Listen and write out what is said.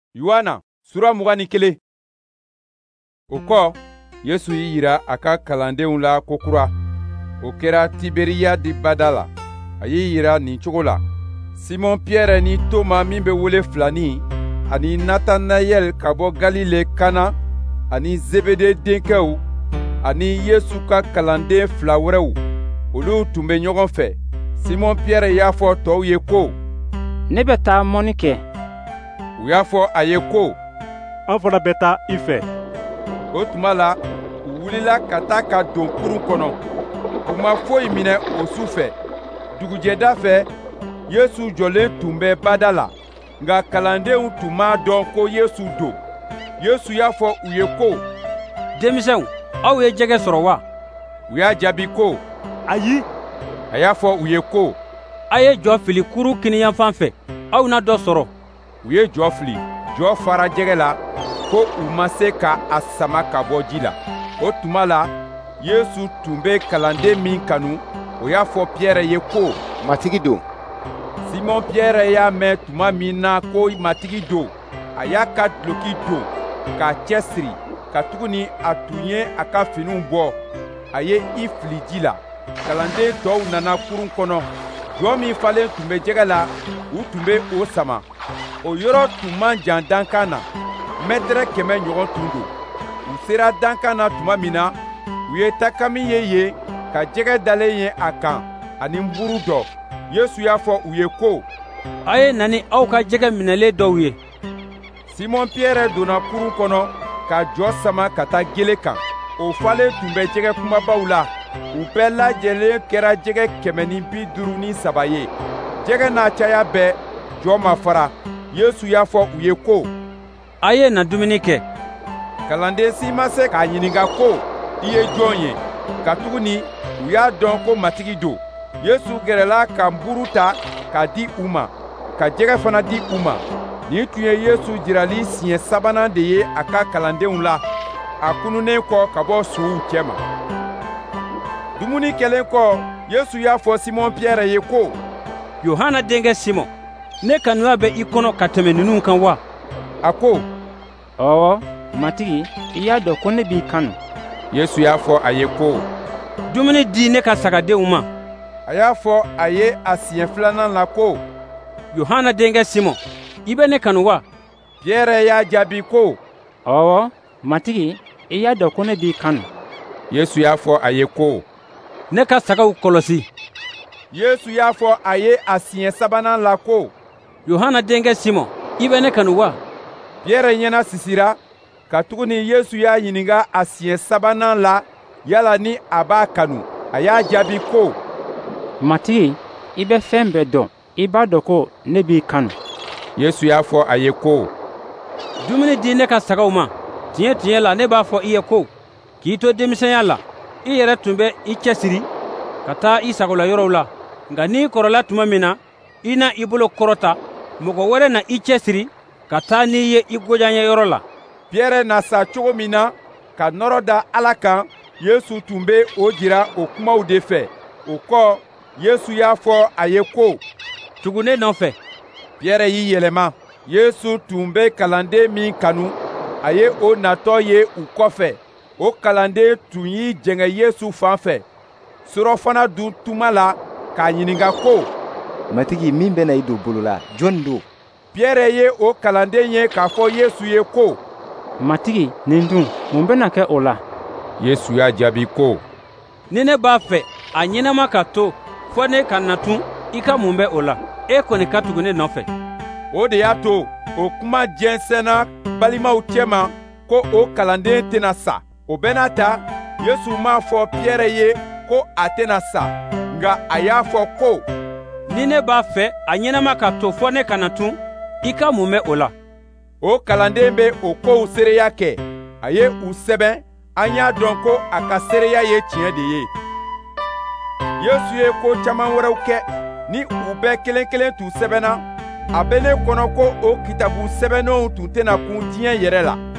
Yohana sura 21. O kɔ Yesu y'i yira a ka kalandenw la kokura. O kɛra Tiberiyadi bada la. A y'i yira nin cogo la: Simon Pierre ni Toma min bɛ wele Filani, ani Natanayɛl ka bɔ Galile Kana, ani Zebede denkɛw, ani Yesu ka kalanden 2 wɛrɛw. Olu tun bɛ ɲɔgɔn fɛ. Simon Pierre y'a fɔ tɔw ye ko: Ne bɛ taa mɔnni kɛ. U y'a fɔ a ye ko: An fana bɛ taa i fɛ. O tuma la, u wulila ka taa ka don kurun kɔnɔ. U ma foyi minɛ o su fɛ. Dugujɛda fɛ, Yesu jɔlen tun bɛ bada la, nka kalandenw tun m'a dɔn ko Yesu don. Yesu y'a fɔ u ye ko: Denmisɛnw, aw ye jɛgɛ sɔrɔ wa? U y'a jaabi ko: Ayi. A y'a fɔ u ye ko: A ye jɔ fili kurun kiniyanfan fɛ, aw na dɔ sɔrɔ. U ye jɔ fili, jɔ fara jɛgɛ la, ko u ma se ka a sama ka bɔ ji la. O tuma la, Yesu tun bɛ kalanden min kanu. O y'a fɔ Pierre ye ko: Matigi don. Simon Pierre y'a mɛn tuma min na ko matigi don, a y'a ka duloki don, k'a cɛsiri, ka tuguni a tun ye a ka finiw bɔ. A ye i fili ji la. Kalanden tɔw nana kurun kɔnɔ. Jɔ min falen tun bɛ jɛgɛ la, u tun bɛ o sama. O yɔrɔ tun man jan dankan na, mɛtɛrɛ 100 ɲɔgɔn tun don. U sera dankan na tuma min na, u ye takami ye yen ka jɛgɛ dalen ye a kan, ani buru dɔ. Yesu y'a fɔ u ye ko: A ye na ni aw ka jɛgɛ minɛlen dɔw ye. Simon Pierre donna kurun kɔnɔ ka jɔ sama ka taa gele kan. O falen tun bɛ jɛgɛ kumabaw la. U bɛɛ lajɛlen kɛra jɛgɛ 153 ye. Jɛgɛ n'a caya bɛɛ, jɔ ma fara. Yesu y'a fɔ u ye ko: A ye na dumuni kɛ. Kalanden si ma se k'a ɲininka ko: I ye jɔn ye? Katuguni u y'a dɔn ko matigi don. Yesu gɛrɛla ka buru ta k'a di u ma, ka jɛgɛ fana di u ma. Nin tun ye Yesu jirali siɲɛ 3nan de ye a ka kalandenw la, a kununnen kɔ ka bɔ suw cɛma. Dumuni kɛlen kɔ, Yesu y'a fɔ Simon Pierre ye ko: Yohana denkɛ Simon, ne kanuya bɛ i kɔnɔ ka tɛmɛ ninnu kan wa? A ko: Ɔwɔ, matigi, I y'a dɔn ko ne b'i kanu. Yesu y'a fɔ a ye ko: Dumuni di ne ka sagadenw ma. A y'a fɔ a ye a siɲɛ 2nan la ko: Yohana denkɛ Simon, I bɛ ne kanu wa? Pierre y'a jaabi ko: Ɔwɔ, matigi, I y'a dɔn ko ne b'i kanu. Yesu y'a fɔ a ye ko: Ne ka sagaw kɔlɔsi. Yesu y'a fɔ a ye a siɲɛ 3nan la ko: Yohana denkɛ Simon, I bɛ ne kanu wa? Pierre ɲɛna sisira. Katuguni Yesu y'a ɲininka a siɲɛ 3nan la yala ni a b'a kanu. A y'a jaabi ko: Matigi, I bɛ fɛn bɛɛ dɔn. I b'a dɔn ko ne b'i kanu. Yesu y'a fɔ a ye ko: Dumuni di ne ka sagaw ma. Tiɲɛ tiɲɛ la ne b'a fɔ I ye ko, k'i to denmisɛnya la, I yɛrɛ tun bɛ I cɛsiri ka taa I sagola yɔrɔw la. Nka n'i kɔrɔla tuma min na, I na I bolo kɔrɔta, mɔgɔ wɛrɛ na I cɛsiri ka taa n'i ye I gojanɲɛ yɔrɔ la. Pierre na sa cogo min na, ka nɔrɔ da Ala kan, Yesu tun bɛ o jira o kumaw de fɛ. O kɔ, Yesu y'a fɔ a ye ko: Tugu ne nɔfɛ. Pierre y'i yɛlɛma. Yesu tun bɛ kalanden min kanu, a ye o natɔ ye u kɔfɛ. O kalanden tun y'i jɛngɛ Yesu fan fɛ. Surɔfana dun tuma la k'a ɲininka ko: Matigi, min bɛ na I don bolo la, jɔn don? Pierre ye o kalanden ye k'a fɔ Yesu ye ko: Matigi, nin dun, mun bɛna kɛ o la? Yesu y'a jaabi ko: Ni ne b'a fɛ a ɲɛnama ka to fɔ ne ka na tun, I ka mun bɛ o la? E kɔni ka tugu ne nɔfɛ. O de y'a to o kuma jɛnsɛnna balimaw cɛma ko o kalanden tɛna sa. O bɛna ta, Yesu m'a fɔ Pierre ye ko a tɛna sa, nka a y'a fɔ ko: Ni ne b'a fɛ a ɲɛnama ka to fɔ ne ka na tun, I ka mun bɛ o la? O kalanden bɛ o kow seereya kɛ. A ye u sɛbɛn, an y'a dɔn ko a ka seereya ye tiɲɛ de ye. Yesu ye ko caman wɛrɛw kɛ. Ni u bɛɛ kelen kelen tun sɛbɛnna, a bɛ ne kɔnɔ ko o kitabu sɛbɛnnenw tun tɛna kun diɲɛ yɛrɛ la.